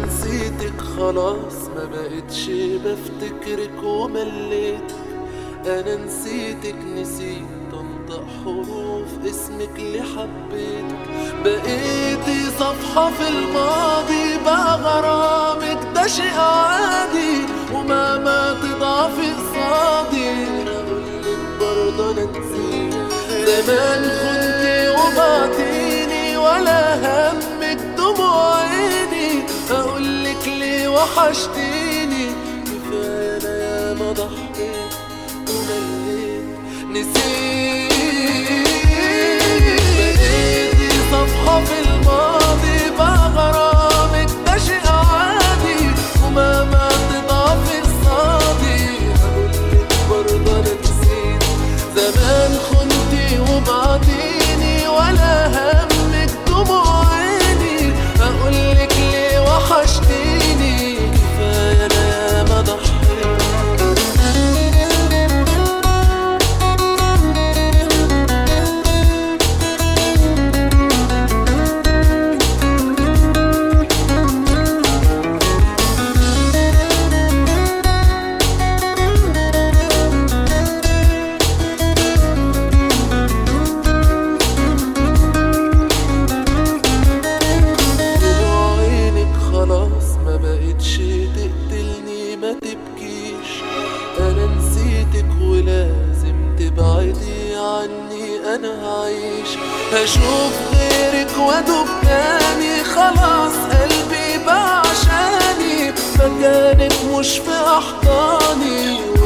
نسيتك خلاص ما بقتش بفتكرك ومليتك. انا نسيتك نسيت انطق حروف اسمك اللي حبيتك. بقيتي صفحة في الماضي بقى غرامك ده شيء عادي، ومهما تضعفي قصادي اقولك برضه انا نسيت. زمان خنتي وبعتيني ولا همك دموع عيني، اقولك ليه وحشتيني كفاية انا ياما ضحيت ومليت نسيت. بقيتي صفحة في الماضي بقى غرامك ده شيء عادي، ومهما تضعفي قصادي هقولك برضه انا نسيت. زمان خنتي وبعتيني ولا همك دموع عيني، هقولك ليه وحشتيني كفاية انا ياما ضحيت. تقتلني ما تبكيش، انا نسيتك ولازم تبعدي عني. انا هعيش هشوف غيرك وادوب تاني، خلاص قلبي بقى عشاني مكانك مش في احضاني.